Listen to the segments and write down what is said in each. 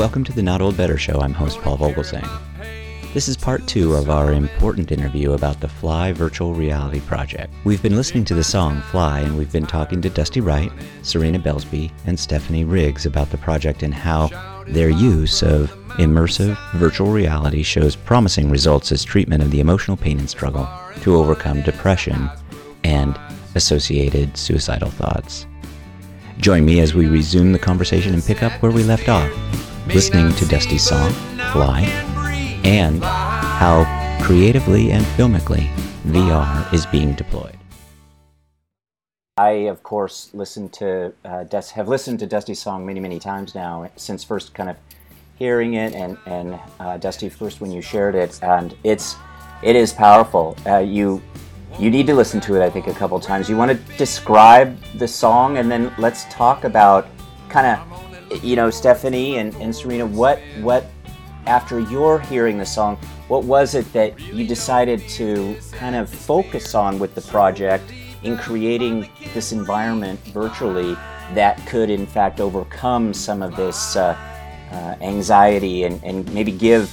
Welcome to the Not Old Better Show. I'm host Paul Vogelsang. This is part 2 of our important interview about the Fly Virtual Reality Project. We've been listening to the song Fly, and we've been talking to Dusty Wright, Serena Belsby, and Stephanie Riggs about the project and how their use of immersive virtual reality shows promising results as treatment of the emotional pain and struggle to overcome depression and associated suicidal thoughts. Join me as we resume the conversation and pick up where we left off, listening to Dusty's song, Fly, and how creatively and filmically VR is being deployed. I, of course, have listened to Dusty's song many times now, since first kind of hearing it, and Dusty, first when you shared it, and it is powerful. You need to listen to it, I think, a couple times. You want to describe the song, and then let's talk about kind of, Stephanie and Serena, what after you're hearing the song, what was it that you decided to kind of focus on with the project in creating this environment virtually that could, in fact, overcome some of this anxiety and maybe give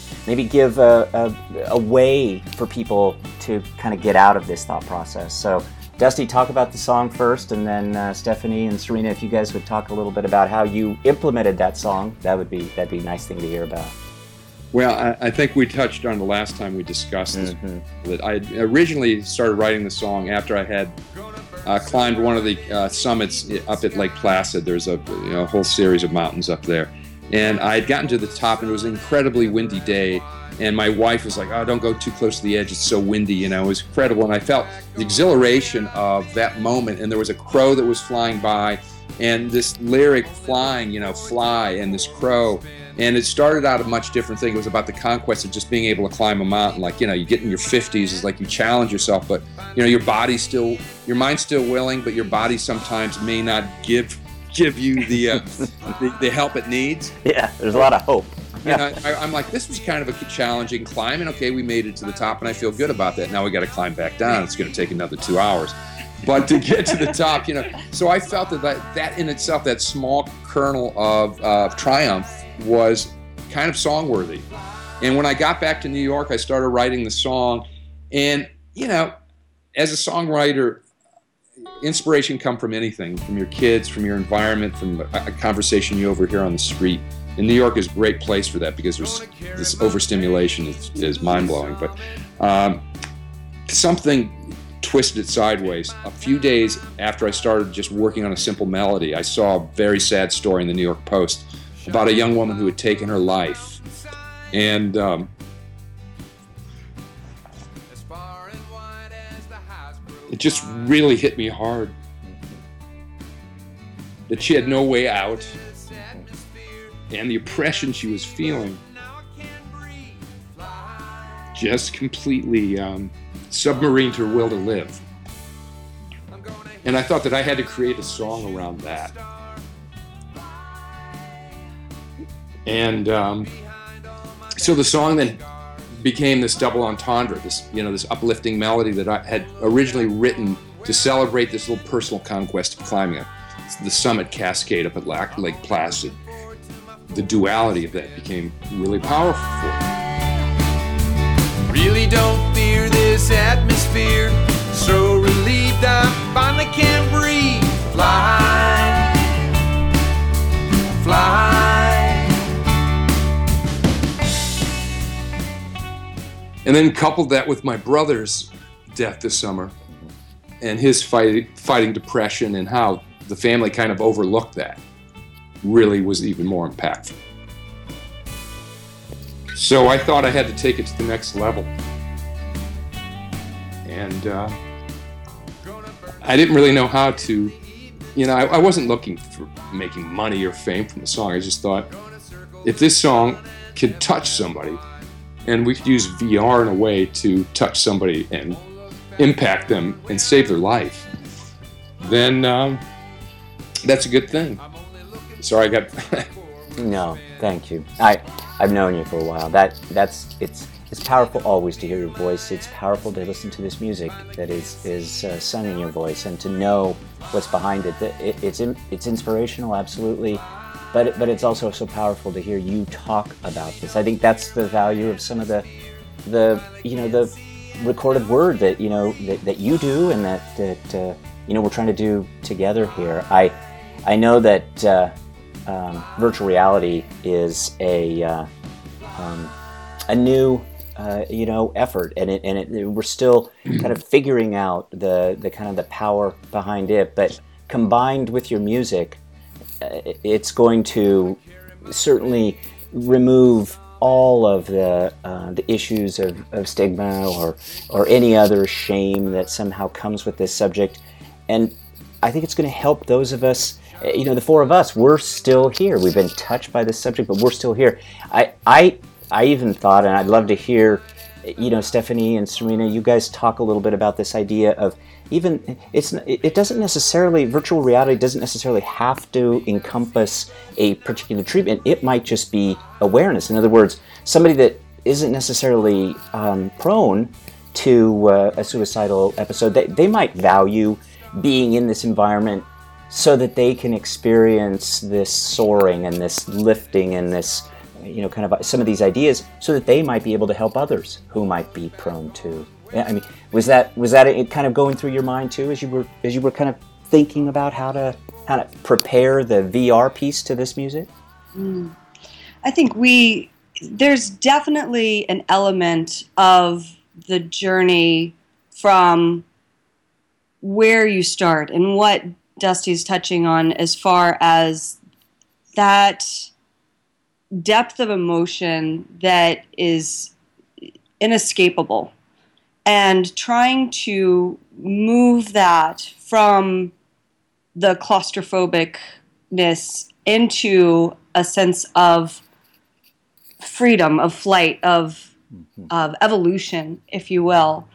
a way for people to kind of get out of this thought process. So, Dusty, talk about the song first, and then Stephanie and Serena, if you guys would talk a little bit about how you implemented that song, that'd be a nice thing to hear about. Well, I think we touched on the last time we discussed this, that I originally started writing the song after I had climbed one of the summits up at Lake Placid. There's a whole series of mountains up there. And I had gotten to the top, and it was an incredibly windy day. And my wife was like, "Oh, don't go too close to the edge. It's so windy." It was incredible. And I felt the exhilaration of that moment. And there was a crow that was flying by, and this lyric flying, fly, and this crow. And it started out a much different thing. It was about the conquest of just being able to climb a mountain. Like, you get in your 50s, it's like you challenge yourself, but, your mind's still willing, but your body sometimes may not give you the help it needs. Yeah, there's a lot of hope. I'm like, this was kind of a challenging climb, and okay, we made it to the top, and I feel good about that. Now we got to climb back down. It's going to take another 2 hours. But to get to the top, so I felt that in itself, that small kernel of triumph was kind of song-worthy. And when I got back to New York, I started writing the song. And, as a songwriter, inspiration comes from anything, from your kids, from your environment, from a conversation you overhear on the street. And New York is a great place for that because there's this overstimulation is mind-blowing. But something twisted it sideways. A few days after I started just working on a simple melody, I saw a very sad story in the New York Post about a young woman who had taken her life. And it just really hit me hard that she had no way out, and the oppression she was feeling just completely submarined her will to live. And I thought that I had to create a song around that. And so the song then became this double entendre, this uplifting melody that I had originally written to celebrate this little personal conquest of climbing the summit cascade up at Lake Placid. The duality of that became really powerful for me. Really don't fear this atmosphere, so relieved I finally can breathe. Fly, fly. And then coupled that with my brother's death this summer and his fighting depression, and how the family kind of overlooked that, really was even more impactful. So I thought I had to take it to the next level. And I didn't really know how to, I wasn't looking for making money or fame from the song. I just thought, if this song could touch somebody, and we could use VR in a way to touch somebody and impact them and save their life, then that's a good thing. Sorry, I got... No, thank you. I've known you for a while. It's powerful always to hear your voice. It's powerful to listen to this music that is sung in your voice, and to know what's behind it. It's inspirational, absolutely. but it's also so powerful to hear you talk about this. I think that's the value of some of the recorded word that that you do, and that we're trying to do together here. I know that virtual reality is a new effort, and we're still kind of figuring out the kind of the power behind it. But combined with your music, it's going to certainly remove all of the issues of stigma or any other shame that somehow comes with this subject. And I think it's going to help those of us, the four of us, we're still here. We've been touched by this subject, but we're still here. I even thought, and I'd love to hear, Stephanie and Serena, you guys talk a little bit about this idea of it doesn't necessarily, virtual reality doesn't necessarily have to encompass a particular treatment. It might just be awareness. In other words, somebody that isn't necessarily prone to a suicidal episode, they might value being in this environment so that they can experience this soaring and this lifting and this, kind of some of these ideas, so that they might be able to help others who might be prone to. I mean, was that it kind of going through your mind too, as you were kind of thinking about how to prepare the VR piece to this music? I think there's definitely an element of the journey from where you start and what Dusty's touching on as far as that depth of emotion that is inescapable, and trying to move that from the claustrophobicness into a sense of freedom, of flight, of evolution, if you will.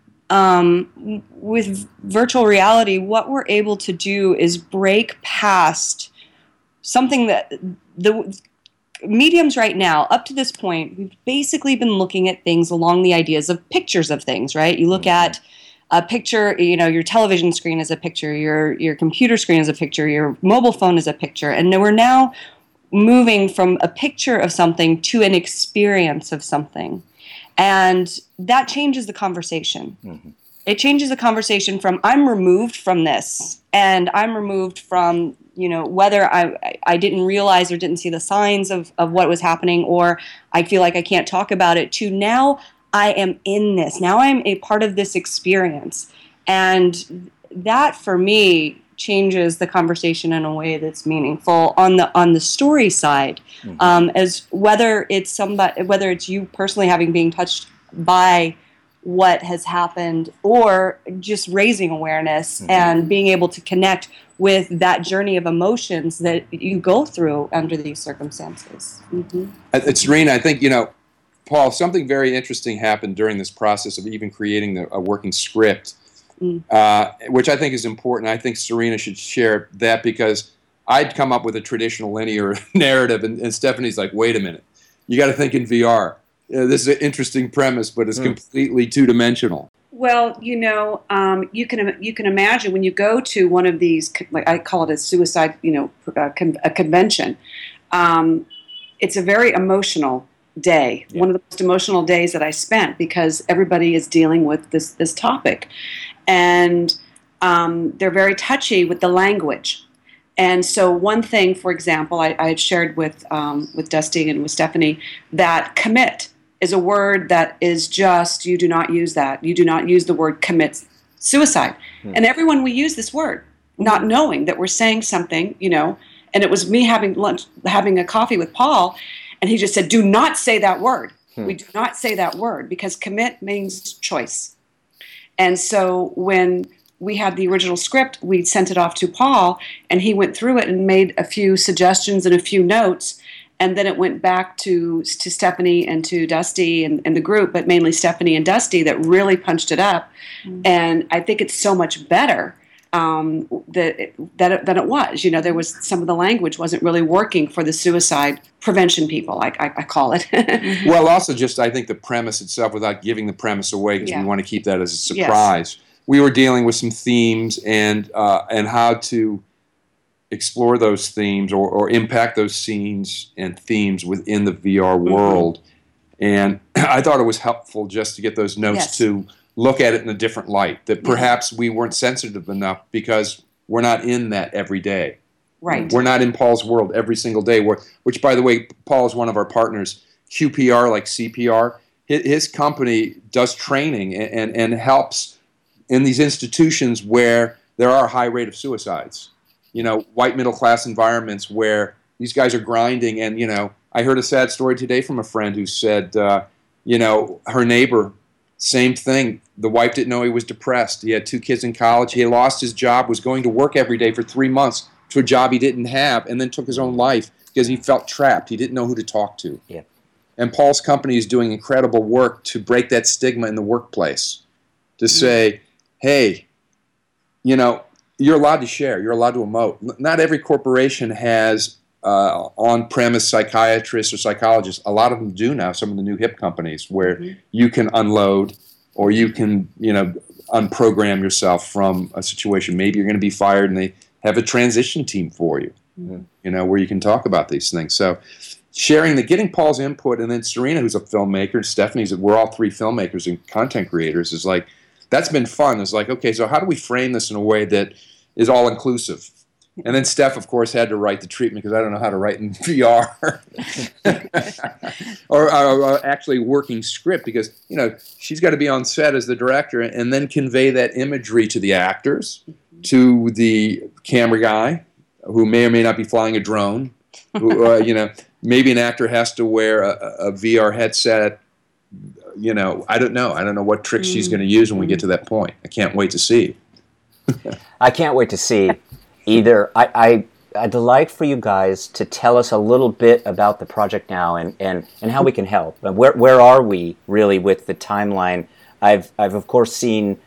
With virtual reality, what we're able to do is break past something that the mediums right now, up to this point, we've basically been looking at things along the ideas of pictures of things, right? You look at a picture, your television screen is a picture, your computer screen is a picture, your mobile phone is a picture, and we're now moving from a picture of something to an experience of something. And that changes the conversation. Mm-hmm. It changes the conversation from I'm removed from this, and I'm removed from, whether I didn't realize or didn't see the signs of what was happening, or I feel like I can't talk about it, to now I am in this. Now I'm a part of this experience. And that, for me, changes the conversation in a way that's meaningful on the story side, as whether it's you personally being touched by what has happened, or just raising awareness and being able to connect with that journey of emotions that you go through under these circumstances. Serena, I think, Paul, something very interesting happened during this process of even creating a working script, which I think is important. I think Serena should share that, because I'd come up with a traditional linear narrative, and Stephanie's like, wait a minute, you got to think in VR. This is an interesting premise, but it's completely two-dimensional. Well, you can imagine when you go to one of these, like I call it a suicide, a convention. It's a very emotional day. Yeah. One of the most emotional days that I spent, because everybody is dealing with this topic, and they're very touchy with the language. And so one thing, for example, I had shared with Dusty and with Stephanie, that commit is a word that is just, you do not use that. You do not use the word commit suicide. And everyone, we use this word, not knowing that we're saying something, and it was me having a coffee with Paul, and he just said, do not say that word. We do not say that word, because commit means choice. And so when we had the original script, we sent it off to Paul, and he went through it and made a few suggestions and a few notes. And then it went back to Stephanie and to Dusty and the group, but mainly Stephanie and Dusty, that really punched it up. And I think it's so much better than it was. There was some of the language wasn't really working for the suicide prevention people, I call it. Well, also just I think the premise itself, without giving the premise away, because we want to keep that as a surprise. Yes. We were dealing with some themes and how to explore those themes or impact those scenes and themes within the VR world. And I thought it was helpful just to get those notes to look at it in a different light, that perhaps we weren't sensitive enough because we're not in that every day. Right. We're not in Paul's world every single day, which, by the way, Paul is one of our partners. QPR, like CPR, his company does training and helps in these institutions where there are a high rate of suicides. You know, white middle-class environments where these guys are grinding. And, you know, I heard a sad story today from a friend who said, you know, her neighbor, same thing. The wife didn't know he was depressed. He had 2 kids in college. He had lost his job, was going to work every day for 3 months to a job he didn't have, and then took his own life because he felt trapped. He didn't know who to talk to. Yeah. And Paul's company is doing incredible work to break that stigma in the workplace, to say, hey, you know, you're allowed to share. You're allowed to emote. Not every corporation has on-premise psychiatrists or psychologists. A lot of them do now, some of the new hip companies, where you can unload or you can, you know, unprogram yourself from a situation. Maybe you're going to be fired and they have a transition team for you, you know, where you can talk about these things. So getting Paul's input, and then Serena, who's a filmmaker, Stephanie's, we're all 3 filmmakers and content creators, is like, that's been fun. It's like, okay, so how do we frame this in a way that is all-inclusive? And then Steph, of course, had to write the treatment because I don't know how to write in VR. or actually working script because, you know, she's got to be on set as the director and then convey that imagery to the actors, to the camera guy, who may or may not be flying a drone. Who, you know, maybe an actor has to wear a VR headset. You know, I don't know. I don't know what tricks she's going to use when we get to that point. I can't wait to see. I can't wait to see either. I'd like for you guys to tell us a little bit about the project now and how we can help. Where are we really with the timeline? I've of course seen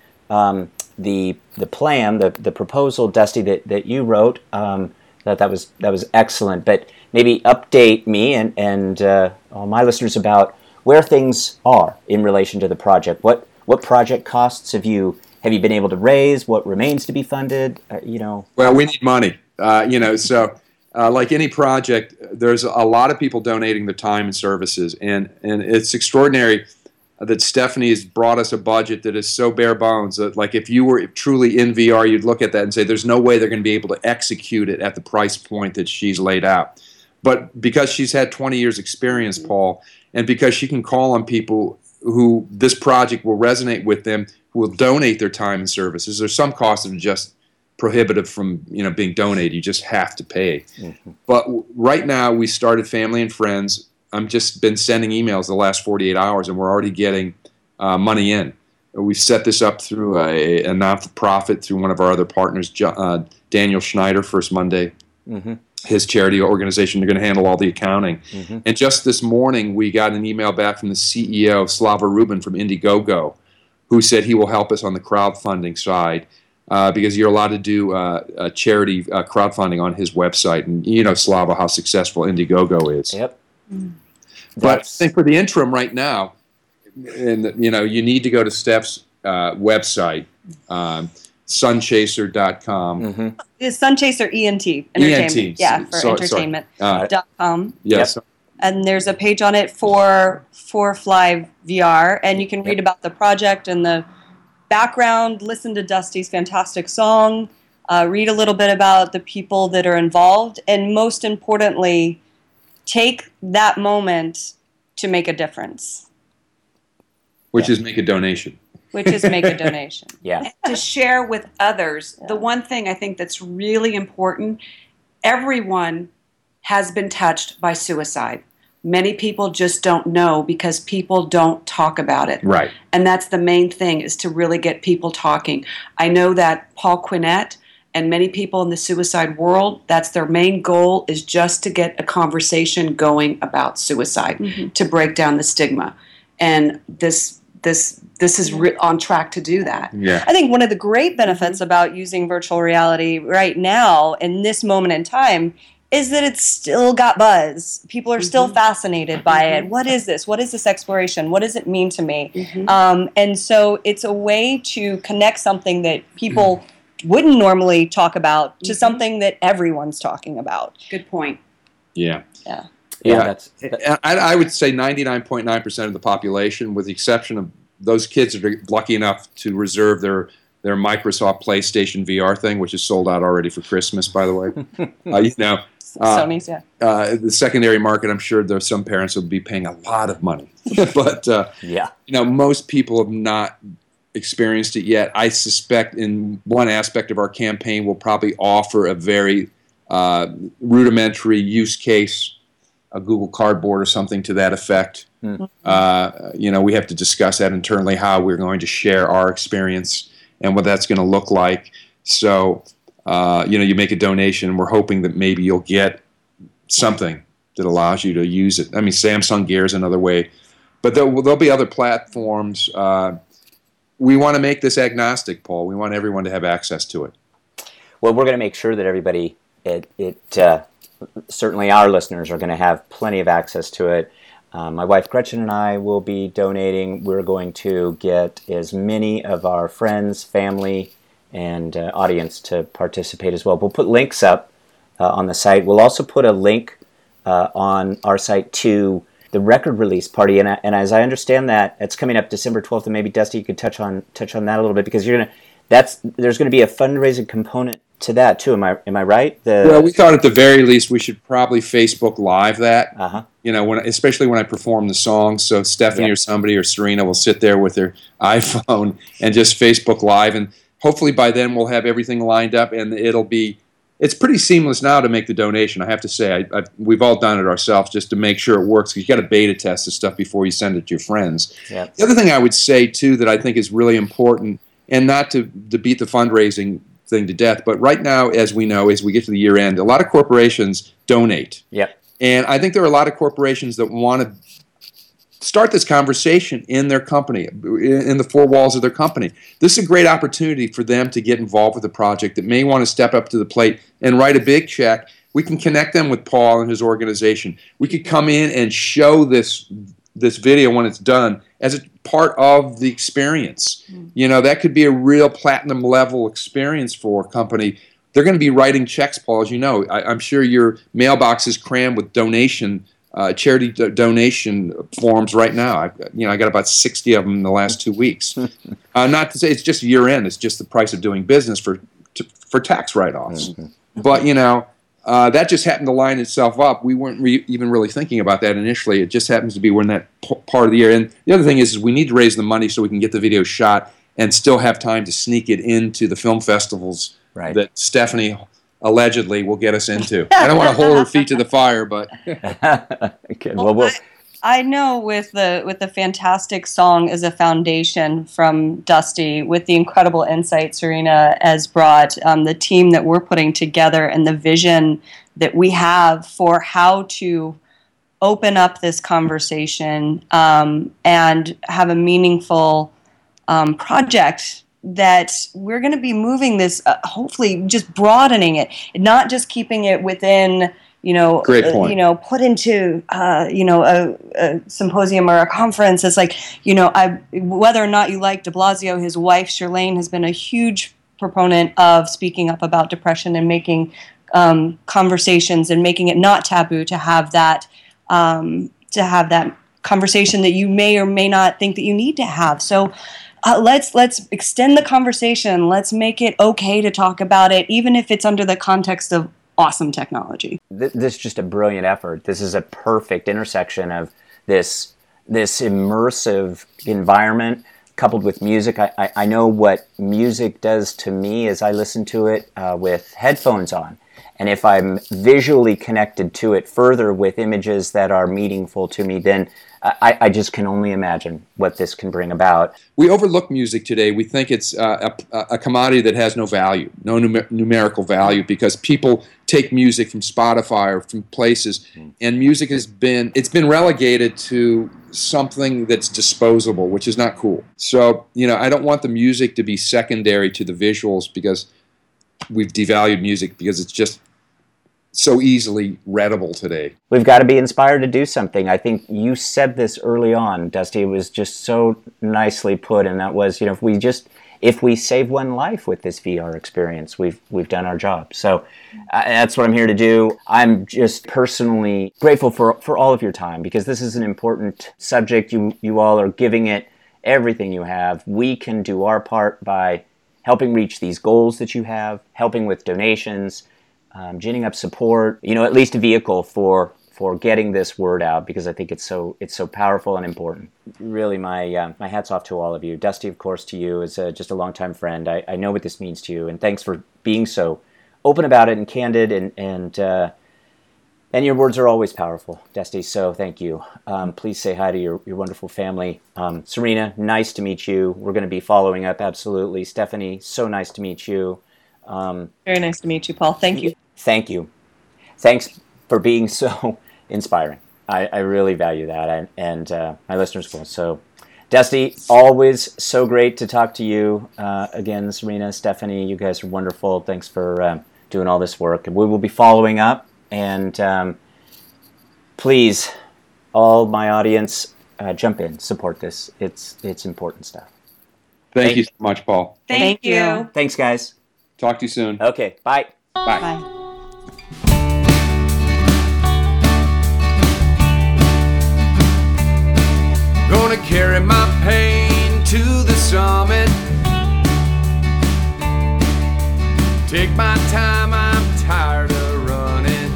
the plan, the proposal, Dusty, that you wrote. That was excellent. But maybe update me and all my listeners about where things are in relation to the project. What project costs have you been able to raise? What remains to be funded? You know. Well, we need money. You know, so like any project, there's a lot of people donating their time and services, and it's extraordinary that Stephanie has brought us a budget that is so bare bones that, like, if you were truly in VR, you'd look at that and say, there's no way they're going to be able to execute it at the price point that she's laid out. But because she's had 20 years experience, Paul, and because she can call on people who this project will resonate with them, who will donate their time and services. There's some costs that are just prohibitive from, you know, being donated. You just have to pay. But right now, we started Family and Friends. I've just been sending emails the last 48 hours, and we're already getting money in. We've set this up through a not-for-profit through one of our other partners, Daniel Schneider, First Monday. His charity organization. They're going to handle all the accounting. And just this morning, we got an email back from the CEO, Slava Rubin from Indiegogo, who said he will help us on the crowdfunding side because you're allowed to do charity crowdfunding on his website. And you know, Slava, how successful Indiegogo is. Yep. But I think for the interim right now, and you know, you need to go to Steph's website, sunchaser.com. It's Sunchaser ENT, entertainment. Yeah, for entertainment.com. Yes. Yep. And there's a page on it for Fly VR, and you can read about the project and the background, listen to Dusty's fantastic song, read a little bit about the people that are involved, and most importantly, take that moment to make a difference. Which is make a donation. Which is make a donation. Yeah. To share with others. The one thing I think that's really important, everyone has been touched by suicide. Many people just don't know because people don't talk about it. Right. And that's the main thing, is to really get people talking. I know that Paul Quinnett and many people in the suicide world, that's their main goal, is just to get a conversation going about suicide, to break down the stigma. And this is on track to do that. Yeah. I think one of the great benefits about using virtual reality right now in this moment in time is that it's still got buzz. People are still fascinated by it. What is this? What is this exploration? What does it mean to me? And so it's a way to connect something that people wouldn't normally talk about to something that everyone's talking about. Good point. Yeah. Yeah, I would say 99.9% of the population, with the exception of those kids that are lucky enough to reserve their Microsoft PlayStation VR thing, which is sold out already for Christmas, by the way. Sony's, yeah. The secondary market, I'm sure there's some parents will be paying a lot of money. But, most people have not experienced it yet. I suspect in one aspect of our campaign, we'll probably offer a very rudimentary use case, a Google Cardboard or something to that effect. Mm-hmm. We have to discuss that internally, how we're going to share our experience and what that's going to look like. So, you make a donation, and we're hoping that maybe you'll get something that allows you to use it. I mean, Samsung Gear is another way. But there'll be other platforms. We want to make this agnostic, Paul. We want everyone to have access to it. Well, we're going to make sure that everybody, certainly our listeners, are going to have plenty of access to it. My wife Gretchen and I will be donating. We're going to get as many of our friends, family, and audience to participate as well. We'll put links up on the site. We'll also put a link on our site to the record release party, and as I understand that, it's coming up December 12th, and maybe Dusty, you could touch on that a little bit, because there's going to be a fundraising component to that too. Am I right? Well, we thought at the very least we should probably Facebook Live that. Especially when I perform the song. So Stephanie or somebody or Serena will sit there with their iPhone and just Facebook Live, and hopefully by then we'll have everything lined up, and it's pretty seamless now to make the donation. I have to say, we've all done it ourselves just to make sure it works. You got to beta test this stuff before you send it to your friends. Yep. The other thing I would say too that I think is really important, and not to beat the fundraising thing to death, but right now, as we know, as we get to the year end, a lot of corporations donate. Yep. And I think there are a lot of corporations that want to start this conversation in their company, in the four walls of their company. This is a great opportunity for them to get involved with a project that may want to step up to the plate and write a big check. We can connect them with Paul and his organization. We could come in and show this video when it's done as a part of the experience. That could be a real platinum level experience for a company. They're going to be writing checks, Paul, as you know. I'm sure your mailbox is crammed with charity donation forms right now. I got about 60 of them in the last 2 weeks. Not to say it's just year end; it's just the price of doing business for tax write-offs. Mm-hmm. But that just happened to line itself up. We weren't even really thinking about that initially. It just happens to be we're in that part of the year. And the other thing is we need to raise the money so we can get the video shot and still have time to sneak it into the film festivals that Stephanie allegedly will get us into. I don't want to hold her feet to the fire, but okay. Well, I know with the fantastic song as a foundation from Dusty, with the incredible insight Serena has brought, the team that we're putting together, and the vision that we have for how to open up this conversation and have a meaningful project that we're going to be moving this, hopefully just broadening it, not just keeping it within, Great point. put into, a symposium or a conference. It's like, whether or not you like de Blasio, his wife, Shirlane, has been a huge proponent of speaking up about depression and making conversations and making it not taboo to have that conversation that you may or may not think that you need to have. So let's extend the conversation. Let's make it okay to talk about it, even if it's under the context of awesome technology. This is just a brilliant effort. This is a perfect intersection of this immersive environment coupled with music. I know what music does to me as I listen to it with headphones on. And if I'm visually connected to it further with images that are meaningful to me, then I just can only imagine what this can bring about. We overlook music today. We think it's a commodity that has no value, no numerical value, because people take music from Spotify or from places, and music has been relegated to something that's disposable, which is not cool. So, I don't want the music to be secondary to the visuals, because we've devalued music because it's just so easily readable today. We've got to be inspired to do something. I think you said this early on, Dusty. It was just so nicely put, and that was, if if we save one life with this VR experience, we've done our job. So that's what I'm here to do. I'm just personally grateful for all of your time, because this is an important subject. You all are giving it everything you have. We can do our part by helping reach these goals that you have, helping with donations, ginning up support, at least a vehicle for getting this word out, because I think it's so powerful and important. Really, my hat's off to all of you. Dusty, of course, to you as just a longtime friend. I know what this means to you, and thanks for being so open about it and candid, and your words are always powerful, Dusty, so thank you. Please say hi to your wonderful family. Serena, nice to meet you. We're going to be following up, absolutely. Stephanie, so nice to meet you. Very nice to meet you, Paul. Thank you. Thank you. Thanks for being so inspiring. I really value that, and my listeners will. So, Dusty, always so great to talk to you. Again, Serena, Stephanie, you guys are wonderful. Thanks for doing all this work. And we will be following up. And please, all my audience, jump in, support this. It's important stuff. Thank you so much, Paul. Thank you. Thanks, guys. Talk to you soon. Okay, bye. Bye. Bye. Gonna carry my pain to the summit. Take my time, I'm tired of running.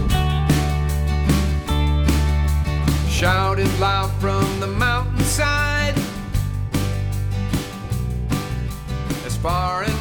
Shout it loud from the mountainside, as far as